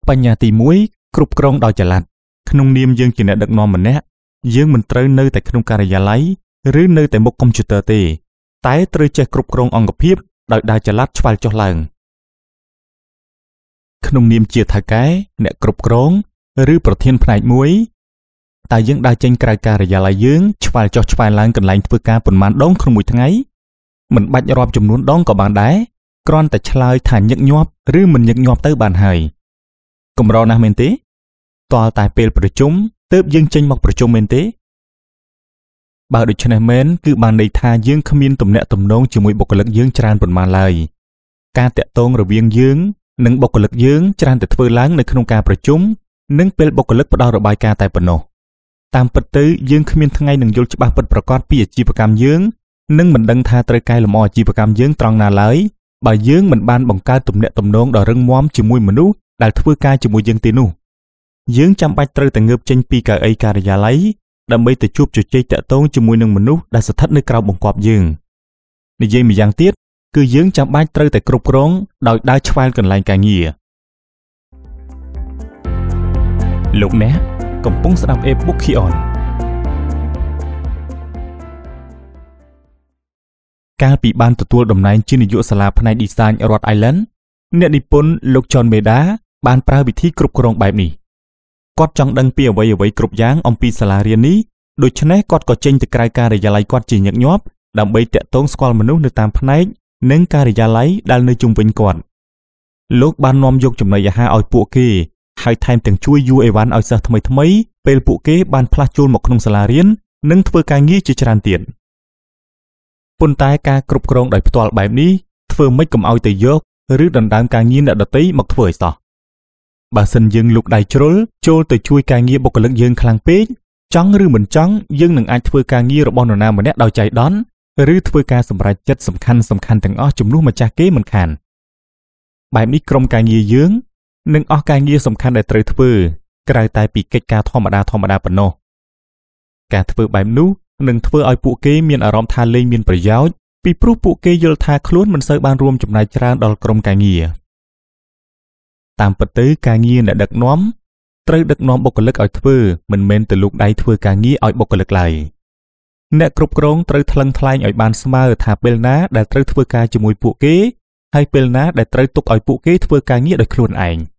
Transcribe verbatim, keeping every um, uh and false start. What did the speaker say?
បញ្ញត្តិមួយគ្រប់គ្រងដោយចល័តក្នុងនាមយើងជាអ្នកដឹកនាំម្នាក់យើងមិនត្រូវនៅតែក្នុងការិយាល័យឬនៅតែមុខកុំព្យូទ័រទេតែត្រូវចេះគ្រប់គ្រងអង្គភាពដោយដើរចល័តឆ្វែលចុះឡើងក្នុងនាមជាថៅកែអ្នកគ្រប់គ្រងឬប្រធានផ្នែកមួយតើយើងដើរចេញក្រៅការិយាល័យយើងឆ្វែលចុះឆ្វែលឡើងកន្លែងធ្វើការប៉ុន្មានដងក្នុងមួយថ្ងៃមិនបាច់រាប់ចំនួនដងក៏បានដែរគ្រាន់តែឆ្លើយថាញឹកញាប់ឬមិនញឹកញាប់ទៅបានហើយកម្រណាស់មែនទេទាល់តែពេលប្រជុំទើបយើងចេញមកប្រជុំមែនទេបើដូច្នេះមែនគឺបានន័យថាយើងគ្មានទំនាក់ទំនងជាមួយបុគ្គលិកយើងច្រើនប៉ុន្មានឡើយការតាក់ទងរវាងយើងនិងបុគ្គលិកយើងច្រើនតែធ្វើឡើងនៅក្នុងការប្រជុំនិងពេលបុគ្គលិកផ្ដល់របាយការណ៍តែប៉ុណ្ណោះតាមពិតទៅយើងគ្មានថ្ងៃនឹងយល់ច្បាស់ពិតប្រាកដពីអាជីវកម្មយើងនិងមិនដឹងថាត្រូវកែលម្អអាជីវកម្មយើងត្រង់ណាឡើយបើយើងមិនបានបង្កើតទំនាក់ទំនងដ៏រឹងមាំជាមួយមនុស្សដែលធ្វើការជាមួយយើងទេនោះយើងចាំបាច់ត្រូវតែងើបចេញពីកៅអីការិយាល័យដើម្បីទៅជួបជជែកតាក់ទងជាមួយនឹងមនុស្សដែលស្ថិតនៅក្រោមបង្គាប់យើងនិយាយម្យ៉ាងទៀតគឺយើងចាំបាច់ត្រូវតែគ្រប់គ្រងដោយដើរឆ្វែលកន្លែងការងារលោកអ្នកកំពុងស្ដាប់ e-book Kion កាលពីបានទទួលតំណែងជានាយកសាលាផ្នែក Design រដ្ឋ Ireland អ្នកនិពន្ធលោក John Meda បានប្រើវិធីគ្រប់គ្រងបែបនេះគាត់ចង់ដឹងពីអ្វីអ្វីគ្រប់យ៉ាងអំពីសាលារៀននេះដូច្នេះគាត់ក៏ចេញទៅក្រៅការិយាល័យគាត់ជាញឹកញាប់ដើម្បីតាក់ទងស្គាល់មនុស្សនៅតាមផ្នែកនិងការិយាល័យដែលនៅជុំវិញគាត់លោកបាននាំយកចំណីអាហារឲ្យពួកគេហើយថែមទាំងជួយយួរអីវ៉ាន់ឲ្យសិស្សថ្មីថ្មីពេលពួកគេបានផ្លាស់ចូលមកក្នុងសាលារៀននិងធ្វើការងារជាច្រើនទៀតប៉ុន្តែការគ្រប់គ្រងដោយផ្ទាល់បែបនេះធ្វើម៉េចកុំឲ្យទៅយកឬដណ្ដើមការងារអ្នកដទៃមកធ្វើឲ្យសោះបើសិនយើងលូកដៃជ្រុលចូលទៅជួយការងារបុគ្គលិកយើងខ្លាំងពេកចង់ឬមិនចង់យើងនឹងអាចធ្វើការងាររបស់នរណាម្នាក់ដោយចៃដន្យឬធ្វើការសម្រេចចិត្តសំខាន់សំខាន់ទាំងអស់ជំនួសម្ចាស់គេមិនខានបែបនេះក្រុមការងារយើងនឹងអស់ការងារសំខាន់ដែលត្រូវធ្វើក្រៅតែពីកិច្ចការធម្មតាធម្មតាប៉ុណ្ណោះការធ្វើបែបនោះនឹងធ្វើឲ្យពួកគេមានអារម្មណ៍ថាលេងមានប្រយោជន៍ពីព្រោះពួកគេយល់ថាខ្លួនមិនសូវបានរួមចំណែកច្រើនដល់ក្រុមការងារតាមពិតទៅការងារអ្នកដឹកនាំត្រូវដឹកនាំបុគ្គលិកឲ្យធ្វើមិនមែនទៅលូកដៃធ្វើការងារឲ្យបុគ្គលិកឡើយអ្នកគ្រប់គ្រងត្រូវថ្លឹងថ្លែងឲ្យបានស្មើថាពេលណាដែលត្រូវធ្វើការជាមួយពួកគេហើយពេលណាដែលត្រូវទុកឲ្យពួកគេធ្វើការងារដោយខ្លួនឯង